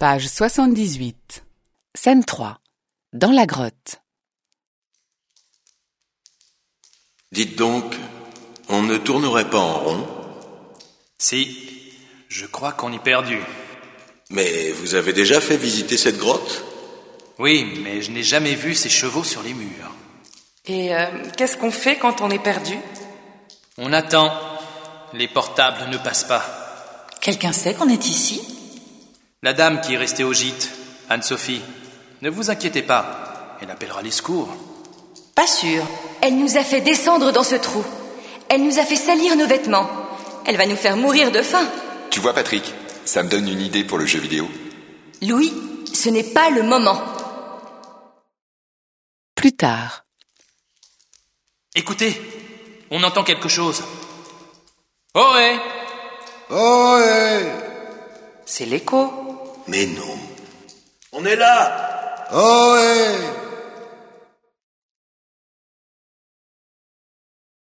Page 78. Scène 3. Dans la grotte. Dites donc, on ne tournerait pas en rond? Si, je crois qu'on y est perdu. Mais vous avez déjà fait visiter cette grotte? Oui, mais je n'ai jamais vu ces chevaux sur les murs. Et qu'est-ce qu'on fait quand on est perdu? On attend. Les portables ne passent pas. Quelqu'un sait qu'on est ici? La dame qui est restée au gîte, Anne-Sophie. Ne vous inquiétez pas, elle appellera les secours. Pas sûr. Elle nous a fait descendre dans ce trou. Elle nous a fait salir nos vêtements. Elle va nous faire mourir de faim. Tu vois, Patrick, ça me donne une idée pour le jeu vidéo. Louis, ce n'est pas le moment. Plus tard. Écoutez, on entend quelque chose. Ohé! Ohé! C'est l'écho. Mais non. On est là! Ohé!